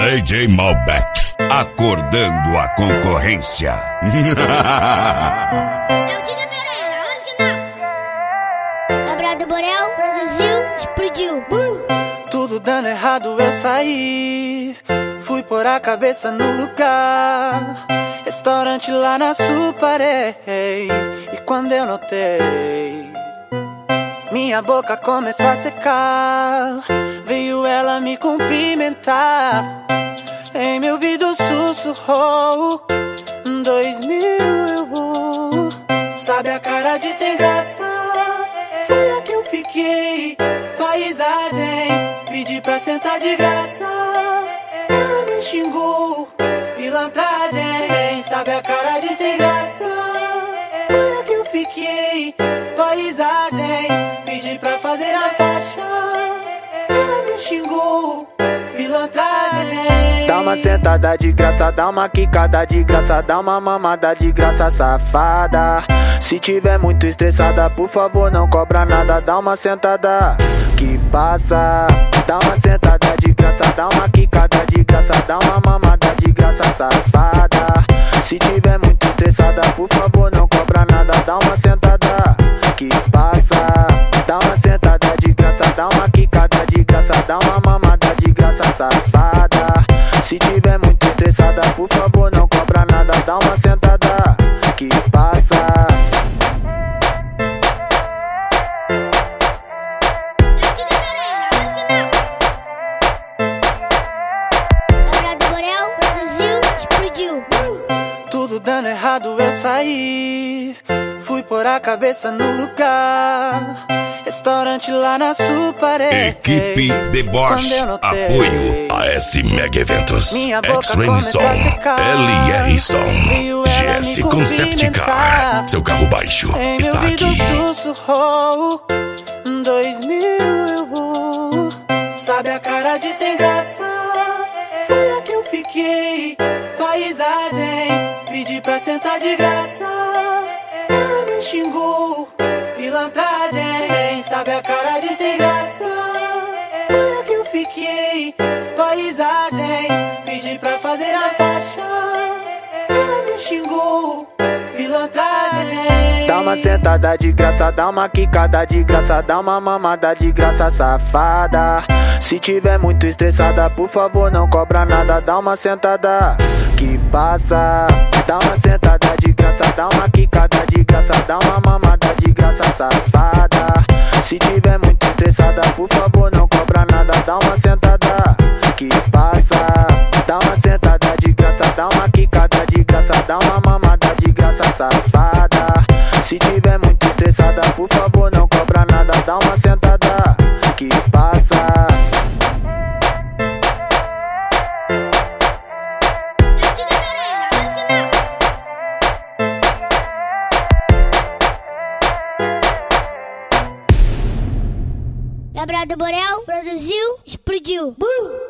DJ Malbec, acordando a concorrência. É o Dida Pereira, original. Labrado Borel, produziu, explodiu. Tudo dando errado eu saí, fui pôr a cabeça no lugar. Restaurante lá na Suparei, e quando eu notei, minha boca começou a secar. Veio ela me cumprimentar, em meu ouvido sussurrou: 2000 eu vou. Sabe a cara de sem graça? Foi a que eu fiquei. Paisagem, pedi pra sentar de graça. Ela me xingou, pilantragem. Sabe a cara de sem graça? Foi a que eu fiquei. Paisagem, pedi pra fazer a faixa. Ela me xingou, pilantragem. Dá uma sentada de graça, dá uma quicada de graça, dá uma mamada de graça, safada. Se tiver muito estressada, por favor não cobra nada. Dá uma sentada que passa. Dá uma sentada de graça, dá uma quicada de graça, dá uma mamada de graça, safada. Se tiver muito estressada, por favor não cobra nada. Dá uma sentada que passa. Dá uma sentada de graça, dá uma quicada de graça, dá uma mamada de graça, safada. Se tiver muito estressada, por favor não cobra nada. Dá uma sentada que passa. Tudo dando errado eu saí, fui pôr a cabeça no lugar. Restaurante lá na Suparei. Equipe Deboche, apoio AS Mega Eventos, X-Ray Som, LR Som, GS Concept Car. Seu carro baixo está aqui. Sussurrou: 2000 eu vou. Sabe a cara de sem graça? Foi a que eu fiquei. Paisagem, pedi pra sentar de graça. Ela me xingou, pilantragem. Sabe a cara de sem graça? Foi a que eu fiquei. Paisagem, pedi pra fazer a faixa. Ela me xingou, pilantragem. Dá uma sentada de graça, dá uma quicada de graça, dá uma mamada de graça, safada. Se tiver muito estressada, por favor não cobra nada. Dá uma sentada que passa. Dá uma sentada de graça, dá uma quicada de graça, dá uma mamada de graça, safada. Se tiver muito estressada, por favor não cobra nada. Dá uma sentada que passa. Dá uma sentada de graça, dá uma quicada de graça, dá uma mamada de graça, safada. Se tiver muito estressada, por favor não cobra nada. Dá uma sentada que passa. Labrado Borel, produziu, explodiu.